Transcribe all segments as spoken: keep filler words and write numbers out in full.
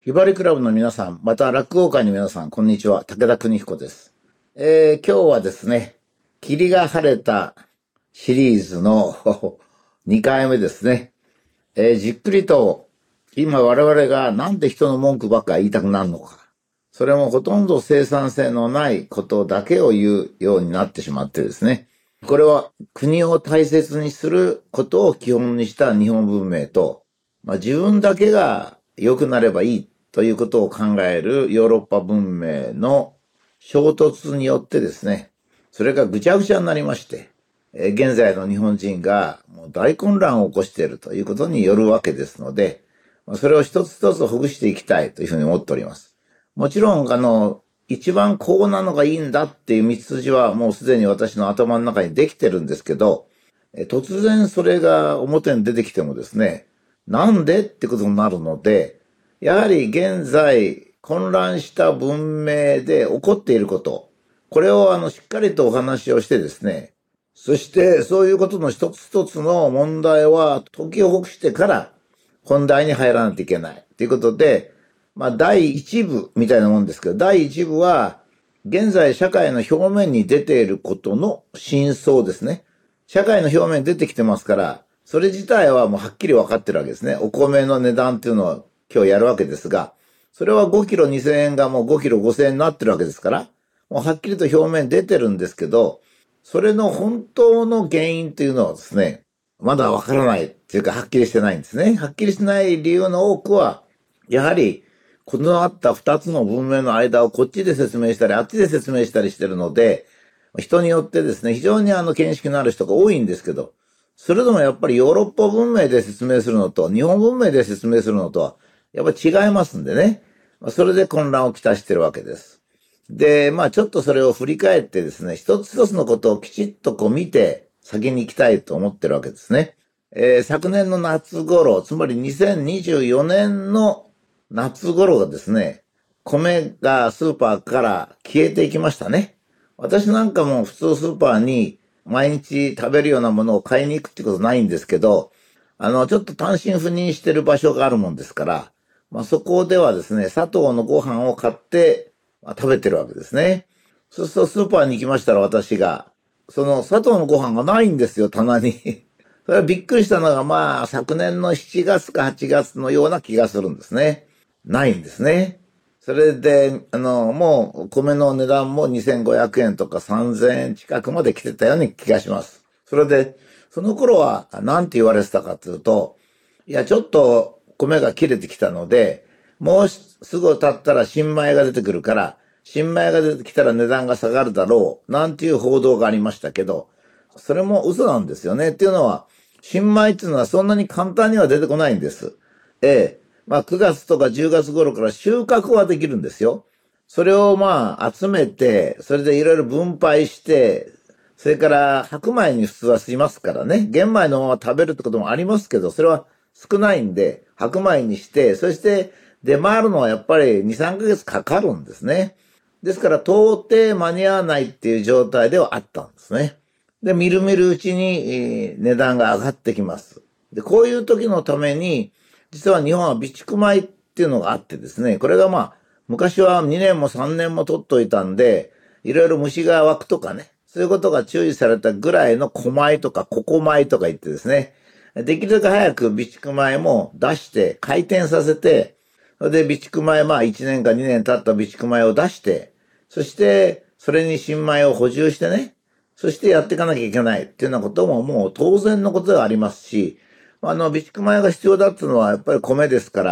ひばりクラブの皆さん、また落語会の皆さん、こんにちは。武田邦彦です。えー、今日はですね、霧が晴れたシリーズのにかいめですね。えー、じっくりと、今我々がなんで人の文句ばっか言いたくなるのか。それもほとんど生産性のないことだけを言うようになってしまってですね。これは国を大切にすることを基本にした日本文明と、まあ、自分だけが良くなればいいということを考えるヨーロッパ文明の衝突によってですね、それがぐちゃぐちゃになりまして、現在の日本人がもう大混乱を起こしているということによるわけですので、それを一つ一つほぐしていきたいというふうに思っております。もちろん、あの、一番こうなのがいいんだっていう道筋はもうすでに私の頭の中にできてるんですけど、突然それが表に出てきてもですね、なんでってことになるので、やはり現在混乱した文明で起こっていること、これをあのしっかりとお話をしてですね、そしてそういうことの一つ一つの問題は解きほぐしてから本題に入らないといけないということで、まあ第一部みたいなもんですけど、第一部は現在社会の表面に出ていることの真相ですね。社会の表面に出てきてますから、それ自体はもうはっきり分かってるわけですね。お米の値段っていうのを今日やるわけですが、それはごキロにせんえんがもうごキロごせんえんになってるわけですから、もうはっきりと表面に出てるんですけど、それの本当の原因というのはですね、まだわからないっていうかはっきりしてないんですね。はっきりしない理由の多くは、やはり異なった二つの文明の間をこっちで説明したり、あっちで説明したりしてるので、人によってですね、非常にあの見識のある人が多いんですけど、それでもやっぱりヨーロッパ文明で説明するのと日本文明で説明するのとはやっぱり違いますんでね。それで混乱をきたしてるわけです。で、まあちょっとそれを振り返ってですね、一つ一つのことをきちっとこう見て先に行きたいと思ってるわけですね。えー、昨年の夏頃、つまりにせんにじゅうよねんの夏頃がですね、米がスーパーから消えていきましたね。私なんかも普通スーパーに毎日食べるようなものを買いに行くってことないんですけど、あの、ちょっと単身赴任してる場所があるもんですから、まあそこではですね、砂糖のご飯を買って、まあ、食べてるわけですね。そうするとスーパーに行きましたら私が、その砂糖のご飯がないんですよ、棚に。それはびっくりしたのが、まあ昨年のしちがつかはちがつのような気がするんですね。ないんですね。それで、あの、もう、米の値段もにせんごひゃくえんとかさんぜんえん近くまで来てたように気がします。それで、その頃は、なんて言われてたかというと、いや、ちょっと米が切れてきたので、もうすぐ経ったら新米が出てくるから、新米が出てきたら値段が下がるだろう、なんていう報道がありましたけど、それも嘘なんですよね。っていうのは、新米っていうのはそんなに簡単には出てこないんです。ええ。まあくがつとかじゅうがつ頃から収穫はできるんですよ。それをまあ集めて、それでいろいろ分配して、それから白米に普通はしますからね。玄米のまま食べるってこともありますけど、それは少ないんで、白米にして、そして出回るのはやっぱりに、さんかげつかかるんですね。ですから到底間に合わないっていう状態ではあったんですね。で、みるみるうちに値段が上がってきます。で、こういう時のために、実は日本は備蓄米っていうのがあってですね、これがまあ、昔はにねんもさんねんも取っといたんで、いろいろ虫が湧くとかね、そういうことが注意されたぐらいの小米とかココ米とか言ってですね、できるだけ早く備蓄米も出して回転させて、それで備蓄米、まあいちねんかにねん経った備蓄米を出して、そしてそれに新米を補充してね、そしてやっていかなきゃいけないっていうようなことももう当然のことではありますし、あの、備蓄米が必要だっていうのはやっぱり米ですから、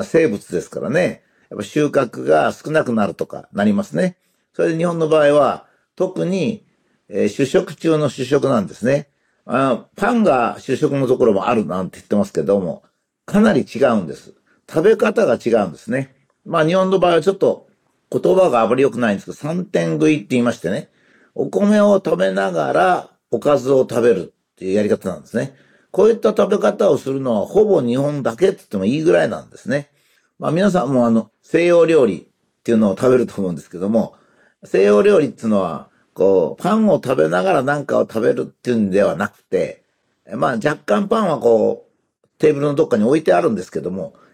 生物ですからね、やっぱ収穫が少なくなるとかなりますね。それで日本の場合は特に、えー主食中の主食なんですね。あ、パンが主食のところもあるなんて言ってますけども、かなり違うんです。食べ方が違うんですね。まあ日本の場合はちょっと言葉があまり良くないんですけど、三点食いって言いましてね、お米を食べながらおかずを食べるっていうやり方なんですね。こういった食べ方をするのはほぼ日本だけって言ってもいいぐらいなんですね。まあ皆さんもあの西洋料理っていうのを食べると思うんですけども、西洋料理っていうのはこうパンを食べながら何かを食べるっていうんではなくて、まあ若干パンはこうテーブルのどっかに置いてあるんですけども、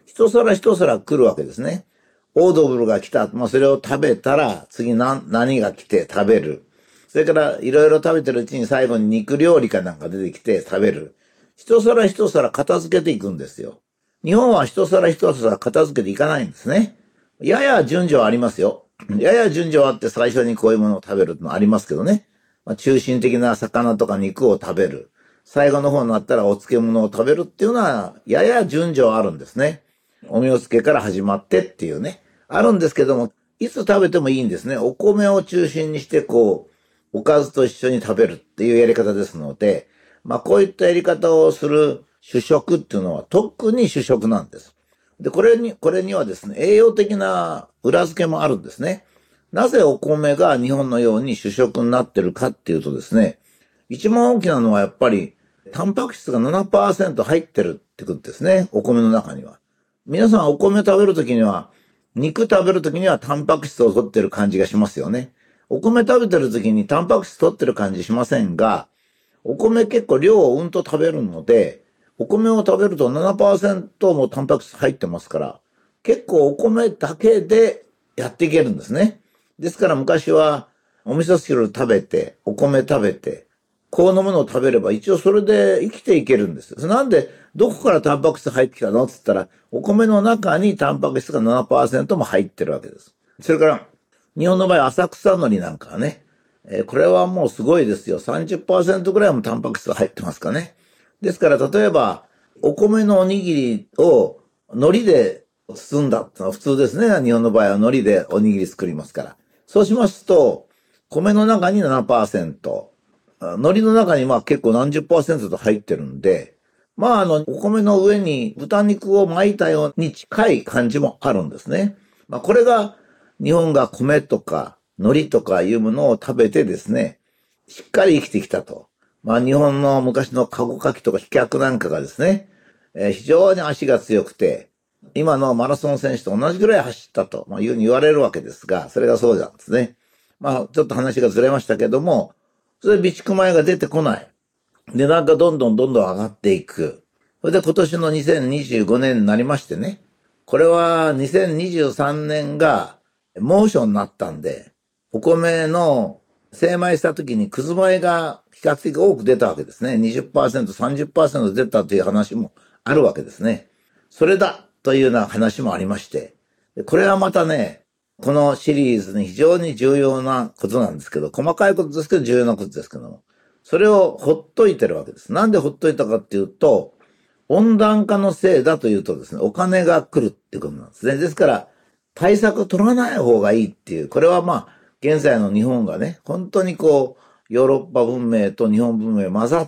一皿一皿来るわけですね。オードブルが来た。まあ、それを食べたら、次何、何が来て食べる。それから、いろいろ食べてるうちに最後に肉料理かなんか出てきて食べる。一皿一皿片付けていくんですよ。日本は一皿一皿片付けていかないんですね。やや順序はありますよ。やや順序はあって最初にこういうものを食べるのありますけどね。まあ、中心的な魚とか肉を食べる。最後の方になったらお漬物を食べるっていうのは、やや順序はあるんですね。お味をつけから始まってっていうね。あるんですけども、いつ食べてもいいんですね。お米を中心にして、こう、おかずと一緒に食べるっていうやり方ですので、まあこういったやり方をする主食っていうのは特に主食なんです。で、これに、これにはですね、栄養的な裏付けもあるんですね。なぜお米が日本のように主食になってるかっていうとですね、一番大きなのはやっぱり、タンパク質が ななパーセント 入ってるってことですね、お米の中には。皆さんお米食べるときには、肉食べるときにはタンパク質を取ってる感じがしますよね。お米食べてるときにタンパク質取ってる感じしませんが、お米結構量をうんと食べるので、お米を食べると ななパーセント もタンパク質入ってますから、結構お米だけでやっていけるんですね。ですから昔はお味噌汁食べて、お米食べて、こうのものを食べれば一応それで生きていけるんですよ。なんで、どこからタンパク質入ってきたのって言ったら、お米の中にタンパク質が ななパーセント も入ってるわけです。それから、日本の場合浅草海苔なんかはね、えーこれはもうすごいですよ。さんじゅっパーセント ぐらいもタンパク質が入ってますかね。ですから、例えば、お米のおにぎりを海苔で包んだってのは普通ですね。日本の場合は海苔でおにぎり作りますから。そうしますと、米の中に ななパーセント、海苔の中にまあ結構何十パーセントと入ってるんで、まああの、お米の上に豚肉を巻いたように近い感じもあるんですね。まあこれが日本が米とか海苔とかいうものを食べてですね、しっかり生きてきたと。まあ日本の昔のカゴカキとか飛脚なんかがですね、えー非常に足が強くて、今のマラソン選手と同じぐらい走ったと、まあ、いうふうに言われるわけですが、それがそうなんですね。まあちょっと話がずれましたけども、それで備蓄米が出てこない。値段がどんどんどんどん上がっていく。それで今年のにせんにじゅうごねんになりましてね。これはにせんにじゅうさんねんが猛暑になったんで、お米の精米した時にくず米が比較的多く出たわけですね。にじゅっパーセント、さんじゅっパーセント出たという話もあるわけですね。それだというような話もありまして。これはまたね、このシリーズに非常に重要なことなんですけど、細かいことですけど重要なことですけども、それをほっといてるわけです。なんでほっといたかっていうと、温暖化のせいだというとですね、お金が来るっていうことなんですね。ですから、対策を取らない方がいいっていう、これはまあ、現在の日本がね、本当にこう、ヨーロッパ文明と日本文明混ざって、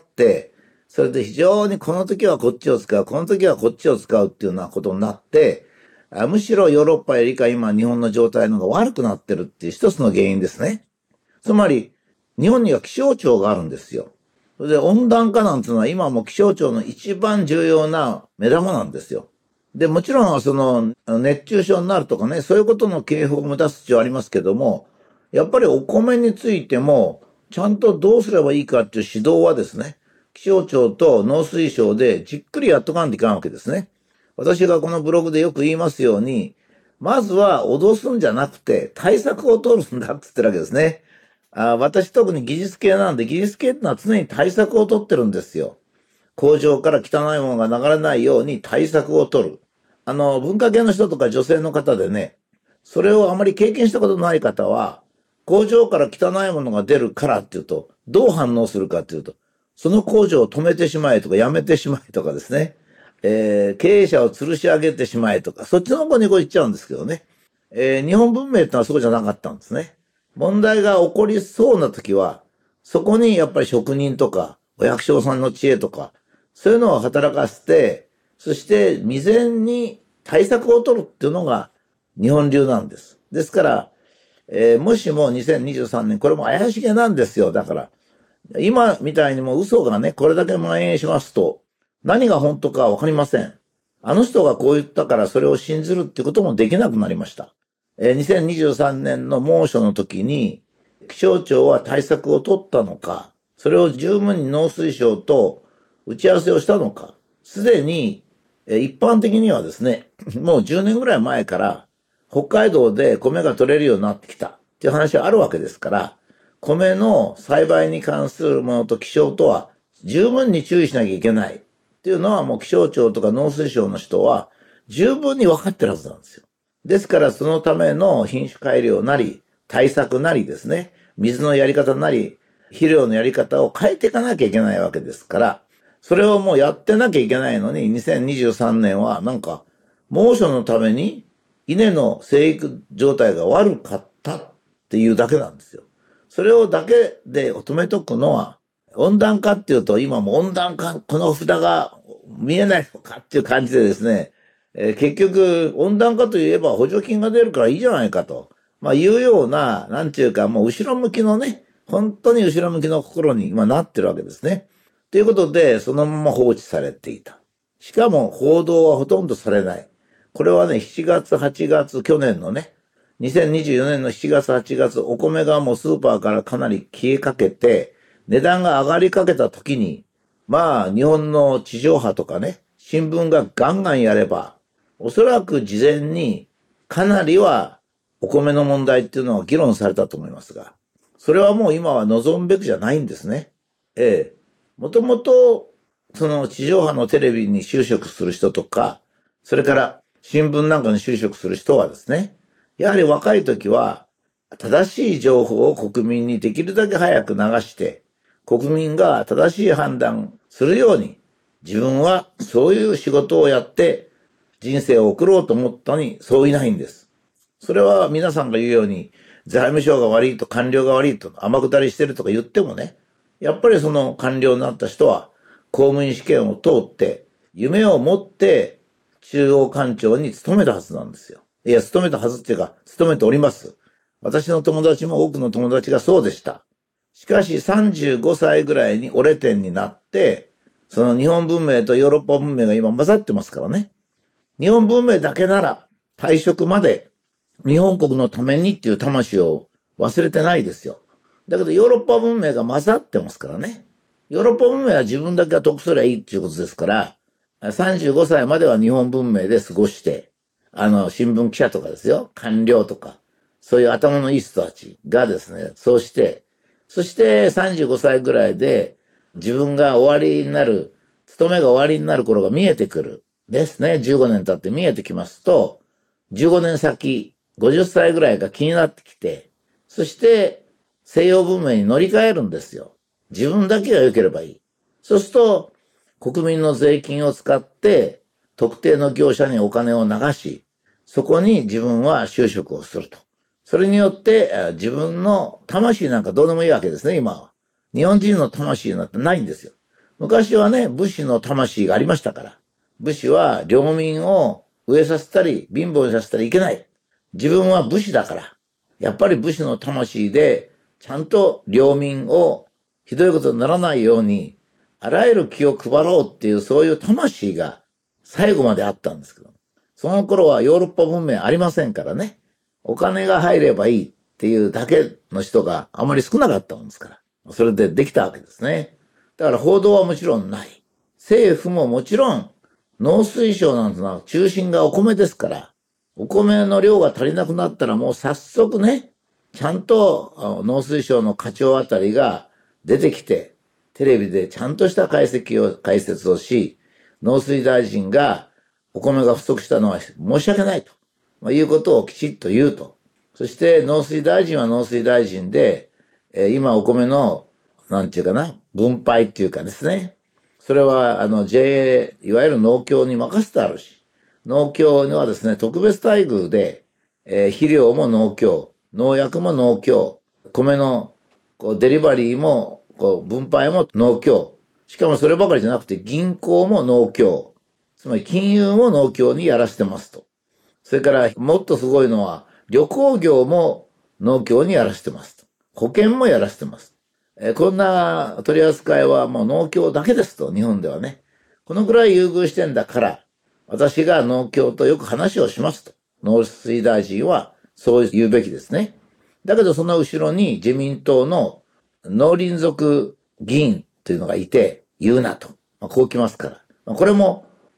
それで非常にこの時はこっちを使う、この時はこっちを使うっていうようなことになって、むしろヨーロッパよりか今日本の状態の方が悪くなってるっていう一つの原因ですね。つまり、日本には気象庁があるんですよ。それで温暖化なんていうのは今も気象庁の一番重要な目玉なんですよ。で、もちろんその熱中症になるとかね、そういうことの警報も出す必要ありますけども、やっぱりお米についても、ちゃんとどうすればいいかっていう指導はですね、気象庁と農水省でじっくりやっとかんといかんわけですね。私がこのブログでよく言いますように、まずは脅すんじゃなくて対策を取るんだって言ってるわけですね。あ私特に技術系なんで、技術系ってのは常に対策を取ってるんですよ。工場から汚いものが流れないように対策を取る。あの、文化系の人とか女性の方でね、それをあまり経験したことのない方は、工場から汚いものが出るからっていうと、どう反応するかっていうと、その工場を止めてしまえとか、やめてしまえとかですね、えー経営者を吊るし上げてしまえとか、そっちの方にこう行っちゃうんですけどね。えー日本文明ってのはそうじゃなかったんですね。問題が起こりそうな時は、そこにやっぱり職人とか、お役所さんの知恵とか、そういうのを働かせて、そして未然に対策を取るっていうのが日本流なんです。ですから、えーもしもにせんにじゅうさんねん、これも怪しげなんですよ。だから、今みたいにも嘘がね、これだけ蔓延しますと、何が本当かわかりません。あの人がこう言ったからそれを信ずるってこともできなくなりました。えーにせんにじゅうさんねんの猛暑の時に、気象庁は対策を取ったのか、それを十分に農水省と打ち合わせをしたのか、すでに一般的にはですね、もうじゅうねんぐらい前から北海道で米が取れるようになってきたっていう話はあるわけですから、米の栽培に関するものと気象とは十分に注意しなきゃいけないっていうのはもう気象庁とか農水省の人は十分に分かってるはずなんですよ。ですからそのための品種改良なり、対策なりですね、水のやり方なり、肥料のやり方を変えていかなきゃいけないわけですから、それをもうやってなきゃいけないのに、にせんにじゅうさんねんはなんか猛暑のために稲の生育状態が悪かったっていうだけなんですよ。それをだけで止めとくのは、温暖化っていうと今も温暖化、この札が見えないのかっていう感じでですね、えー結局温暖化といえば補助金が出るからいいじゃないかと、まあいうような、なんていうかもう後ろ向きのね、本当に後ろ向きの心に今なってるわけですね。ということで、そのまま放置されていた。しかも報道はほとんどされない。これはね、しちがつ、はちがつ、去年のね、にせんにじゅうよねんのしちがつ、はちがつ、お米がもうスーパーからかなり消えかけて、値段が上がりかけた時に、まあ、日本の地上波とかね、新聞がガンガンやれば、おそらく事前にかなりはお米の問題っていうのは議論されたと思いますが、それはもう今は望むべきじゃないんですね。ええ。もともと、その地上波のテレビに就職する人とか、それから新聞なんかに就職する人はですね、やはり若い時は正しい情報を国民にできるだけ早く流して、国民が正しい判断するように、自分はそういう仕事をやって人生を送ろうと思ったのに、そういないんです。それは皆さんが言うように、財務省が悪いと官僚が悪いと天下りしてるとか言ってもね、やっぱりその官僚になった人は公務員試験を通って夢を持って中央官庁に勤めたはずなんですよ。いや、勤めたはずっていうか、勤めております。私の友達も多くの友達がそうでした。しかしさんじゅうごさいぐらいに折れ点になって、その日本文明とヨーロッパ文明が今混ざってますからね。日本文明だけなら退職まで日本国のためにっていう魂を忘れてないですよ。だけどヨーロッパ文明が混ざってますからね。ヨーロッパ文明は自分だけが得すればいいっていうことですから、さんじゅうごさいまでは日本文明で過ごして、あの、新聞記者とかですよ、官僚とか、そういう頭のいい人たちがですね、そうして、そしてさんじゅうごさいぐらいで自分が終わりになる、勤めが終わりになる頃が見えてくる。ですね。じゅうごねん経って見えてきますと、じゅうごねん先、ごじゅっさいぐらいが気になってきて、そして西洋文明に乗り換えるんですよ。自分だけが良ければいい。そうすると、国民の税金を使って特定の業者にお金を流し、そこに自分は就職をすると。それによって自分の魂なんかどうでもいいわけですね、今は。日本人の魂なんてないんですよ。昔はね、武士の魂がありましたから。武士は領民を飢えさせたり、貧乏にさせたらいけない。自分は武士だから。やっぱり武士の魂で、ちゃんと領民をひどいことにならないように、あらゆる気を配ろうっていうそういう魂が最後まであったんですけど。その頃はヨーロッパ文明ありませんからね。お金が入ればいいっていうだけの人があまり少なかったもんですから。それでできたわけですね。だから報道はもちろんない。政府ももちろん農水省なんてのは中心がお米ですから、お米の量が足りなくなったらもう早速ね、ちゃんと農水省の課長あたりが出てきて、テレビでちゃんとした解析を、解説をし、農水大臣がお米が不足したのは申し訳ないと、まあ、いうことをきちっと言うと。そして農水大臣は農水大臣で、えー、今お米の、なんていうかな、分配っていうかですね。それはあの ジェイエー、いわゆる農協に任せてあるし、農協にはですね、特別待遇で、えー、肥料も農協、農薬も農協、米のこうデリバリーもこう分配も農協。しかもそればかりじゃなくて銀行も農協。つまり金融も農協にやらせてますと。それからもっとすごいのは旅行業も農協にやらせてますと。保険もやらせてます。えー、こんな取り扱いはもう農協だけですと、日本ではね。このくらい優遇してんだから、私が農協とよく話をしますと。農水大臣はそう言うべきですね。だけどその後ろに自民党の農林族議員というのがいて、言うなと。まあ、こう来ますから。まあ、これも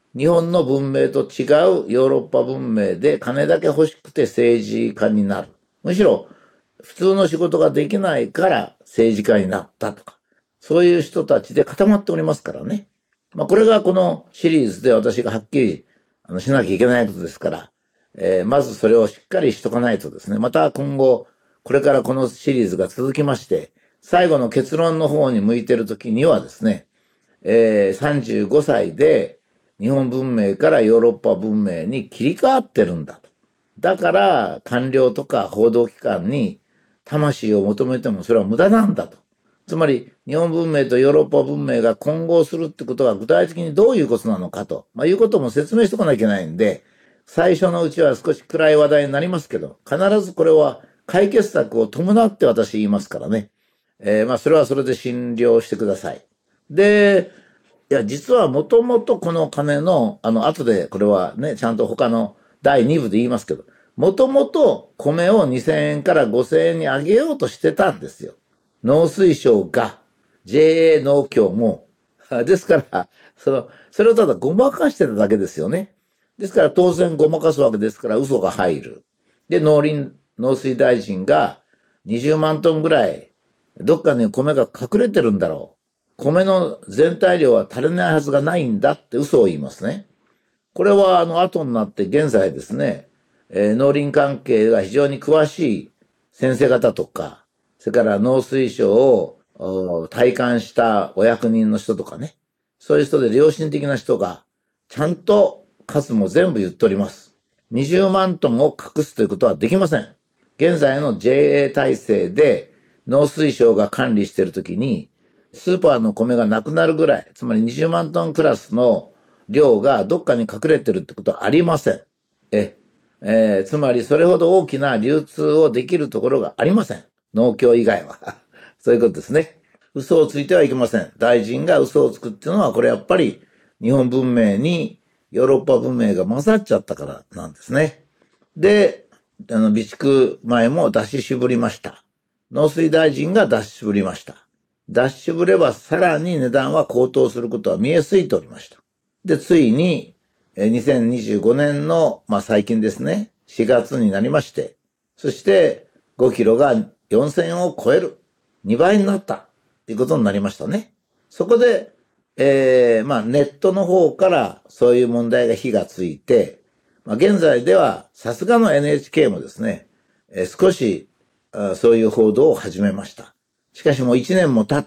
日本の文明と違うヨーロッパ文明で金だけ欲しくて政治家になる。むしろ普通の仕事ができないから政治家になったとか、そういう人たちで固まっておりますからね。まあこれがこのシリーズで私がはっきりあのしなきゃいけないことですから、えー、まずそれをしっかりしとかないとですね、また今後、これからこのシリーズが続きまして、最後の結論の方に向いてるときにはですね、えー、さんじゅうごさいで日本文明からヨーロッパ文明に切り替わってるんだと。だから官僚とか報道機関に魂を求めてもそれは無駄なんだと。つまり日本文明とヨーロッパ文明が混合するってことは具体的にどういうことなのかと、まあ、いうことも説明しておかなきゃいけないんで、最初のうちは少し暗い話題になりますけど、必ずこれは解決策を伴って私言いますからね。えー、まあそれはそれで診療してください。で、いや、実はもともとこの金の、あの、後でこれはね、ちゃんと他のだいに部で言いますけど、もともと米をにせんえんからごせんえんに上げようとしてたんですよ。農水省が、ジェーエー 農協も。ですから、その、それをただごまかしてただけですよね。ですから当然ごまかすわけですから嘘が入る。で、農林、農水大臣がにじゅうまんトンぐらい、どっかに米が隠れてるんだろう。米の全体量は足りないはずがないんだって嘘を言いますね。これはあの後になって現在ですね、えー、農林関係が非常に詳しい先生方とか、それから農水省を体感したお役人の人とかね、そういう人で良心的な人がちゃんと数も全部言っております。にじゅうまんトンを隠すということはできません。現在の ジェーエー 体制で農水省が管理しているときに、スーパーの米がなくなるぐらい、つまりにじゅうまんトンクラスの量がどっかに隠れてるってことはありません。え、えー、つまりそれほど大きな流通をできるところがありません。農協以外は。そういうことですね。嘘をついてはいけません。大臣が嘘をつくっていうのは、これやっぱり日本文明にヨーロッパ文明が混ざっちゃったからなんですね。で、あの、備蓄米も出し渋りました。農水大臣が出し渋りました。出し渋ればさらに値段は高騰することは見えすいておりました。で、ついに、にせんにじゅうごねんの、まあ、最近ですね、しがつになりまして、そしてごキロがよんせんえんを超える。にばいになった。ということになりましたね。そこで、えー、まあ、ネットの方からそういう問題が火がついて、まあ、現在ではさすがの エヌエイチケー もですね、えー、少しそういう報道を始めました。しかしもういちねんも経って、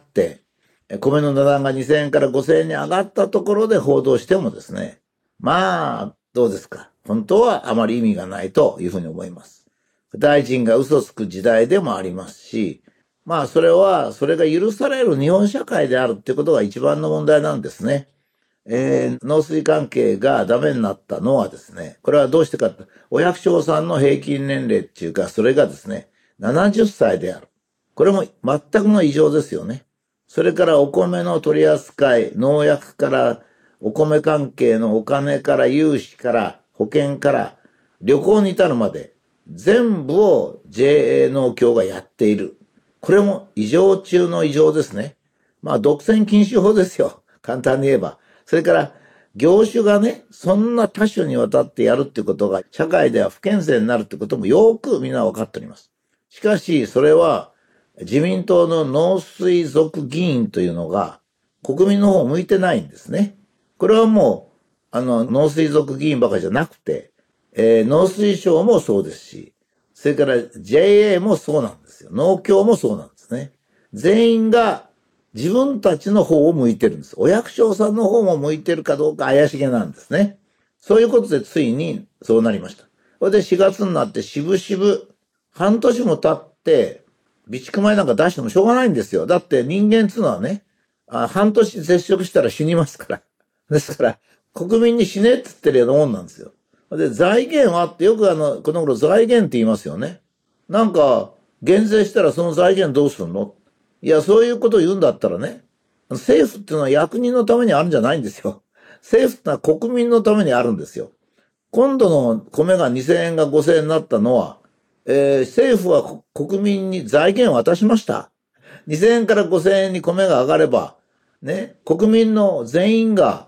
米の値段がにせんえんからごせんえんに上がったところで報道してもですね、まあ、どうですか。本当はあまり意味がないというふうに思います。大臣が嘘つく時代でもありますし、まあそれは、それが許される日本社会であるってことが一番の問題なんですね。えー、農水関係がダメになったのはですね、これはどうしてかって、お百姓さんの平均年齢っていうか、それがですね、ななじゅっさいである。これも全くの異常ですよね。それからお米の取り扱い、農薬からお米関係のお金から融資から保険から旅行に至るまで全部を ジェーエー 農協がやっている。これも異常中の異常ですね。まあ独占禁止法ですよ。簡単に言えば。それから業種がね、そんな多種にわたってやるってことが社会では不健全になるってこともよくみんな分かっております。しかしそれは自民党の農水族議員というのが国民の方を向いてないんですね。これはもう、あの、農水族議員ばかりじゃなくて、えー、農水省もそうですし、それから ジェーエー もそうなんですよ。農協もそうなんですね。全員が自分たちの方を向いてるんです。お役所さんの方も向いてるかどうか怪しげなんですね。そういうことでついにそうなりました。それでしがつになってしぶしぶ半年も経って備蓄米なんか出してもしょうがないんですよ。だって人間っていうのはね、あ半年接触したら死にますから。ですから国民に死ねって言ってるようなもんなんですよ。で、財源はってよくあの、この頃財源って言いますよね。なんか、減税したらその財源どうするの？いや、そういうことを言うんだったらね、政府っていうのは役人のためにあるんじゃないんですよ。政府ってのは国民のためにあるんですよ。今度の米がにせんえんがごせんえんになったのは、えー、政府は国民に財源を渡しました。にせんえんからごせんえんに米が上がれば、ね、国民の全員が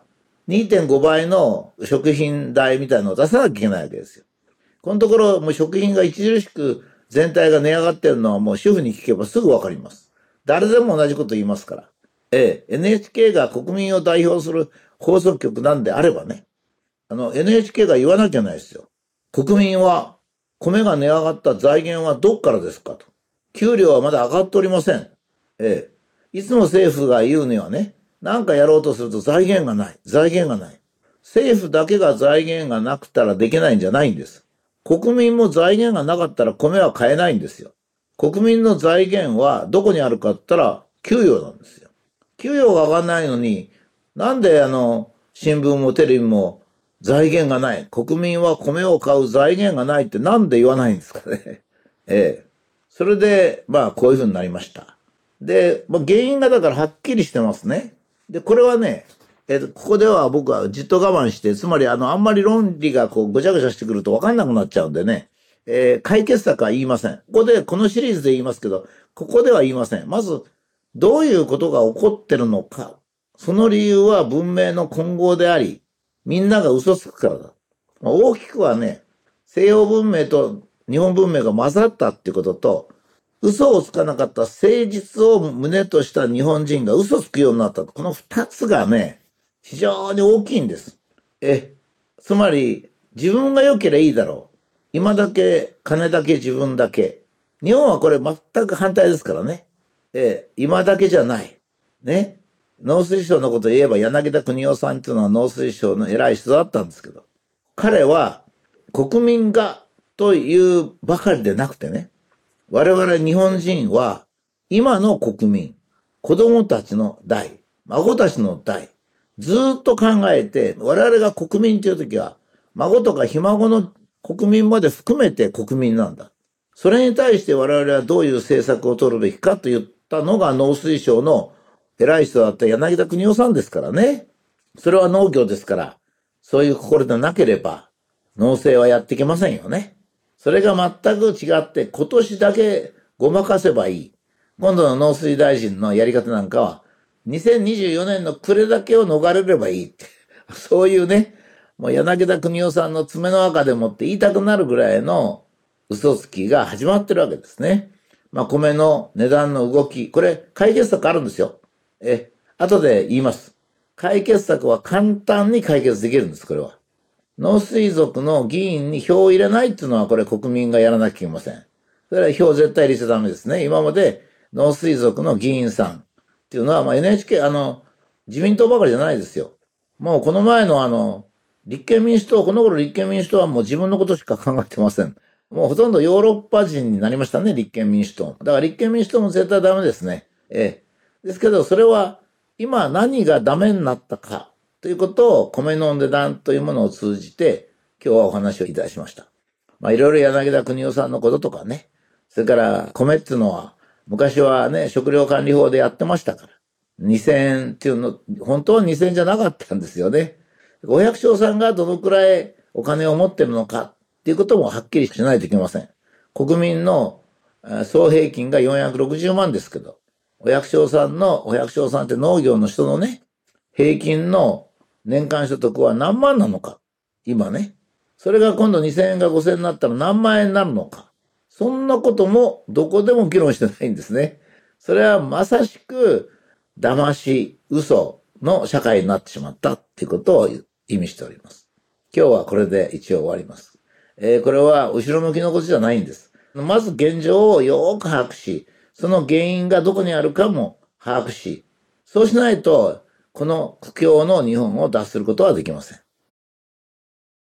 にてんごばいの食品代みたいなのを出さなきゃいけないわけですよ。このところ、もう食品が著しく全体が値上がってるのはもう主婦に聞けばすぐわかります。誰でも同じこと言いますから。ええ、エヌエイチケー が国民を代表する放送局なんであればね、あの、エヌエイチケー が言わなきゃないですよ。国民は、米が値上がった財源はどっからですかと。給料はまだ上がっておりません。ええ。いつも政府が言うにはね、なんかやろうとすると財源がない。財源がない。政府だけが財源がなくたらできないんじゃないんです。国民も財源がなかったら米は買えないんですよ。国民の財源はどこにあるかって言ったら給与なんですよ。給与が上がらないのに、なんであの、新聞もテレビも財源がない。国民は米を買う財源がないってなんで言わないんですかね。ええ。それで、まあこういうふうになりました。で、まあ、原因がだからはっきりしてますね。で、これはね、えー、ここでは僕はじっと我慢して、つまりあの、あんまり論理がこう、ごちゃごちゃしてくると分かんなくなっちゃうんでね、えー、解決策は言いません。ここで、このシリーズで言いますけど、ここでは言いません。まず、どういうことが起こってるのか。その理由は文明の混合であり、みんなが嘘つくからだ。まあ、大きくはね、西洋文明と日本文明が混ざったってことと、嘘をつかなかった誠実を旨とした日本人が嘘つくようになった。この二つがね、非常に大きいんです。え、つまり、自分が良ければいいだろう。今だけ、金だけ自分だけ。日本はこれ全く反対ですからね。え、今だけじゃない。ね。農水省のことを言えば柳田国男さんっていうのは農水省の偉い人だったんですけど、彼は国民がというばかりでなくてね、我々日本人は今の国民、子供たちの代、孫たちの代、ずっと考えて、我々が国民というときは、孫とかひ孫の国民まで含めて国民なんだ。それに対して我々はどういう政策を取るべきかと言ったのが農水省の偉い人だった柳田国男さんですからね。それは農業ですから、そういう心でなければ農政はやっていけませんよね。それが全く違って、今年だけごまかせばいい。今度の農水大臣のやり方なんかは、にせんにじゅうよねんの暮れだけを逃れればいいって。そういうね、もう柳田国男さんの爪の赤でもって言いたくなるぐらいの嘘つきが始まってるわけですね。まあ米の値段の動き、これ解決策あるんですよ。え、後で言います。解決策は簡単に解決できるんです、これは。農水族の議員に票を入れないっていうのはこれ国民がやらなきゃいけません。それは票絶対入れちゃダメですね。今まで農水族の議員さんっていうのは、まあ、エヌエイチケー、あの、自民党ばかりじゃないですよ。もうこの前のあの、立憲民主党、この頃立憲民主党はもう自分のことしか考えてません。もうほとんどヨーロッパ人になりましたね、立憲民主党。だから立憲民主党も絶対ダメですね。ええ。ですけど、それは今何がダメになったか。ということを米の値段というものを通じて今日はお話をいたしました。まあいろいろ柳田国男さんのこととかね。それから米っていうのは昔はね、食料管理法でやってましたから。にせんえんっていうの、本当はにせんえんじゃなかったんですよね。ご百姓さんがどのくらいお金を持ってるのかっていうこともはっきりしないといけません。国民の総平均がよんひゃくろくじゅうまんですけど、お百姓さんの、お百姓さんって農業の人のね、平均の年間所得は何万なのか。今ね。それが今度にせんえんがごせんえんになったら何万円になるのか。そんなこともどこでも議論してないんですね。それはまさしく騙し、嘘の社会になってしまったっていうことを意味しております。今日はこれで一応終わります。えー、これは後ろ向きのことじゃないんです。まず現状をよく把握し、その原因がどこにあるかも把握し、そうしないとこの苦境の日本を脱することはできません。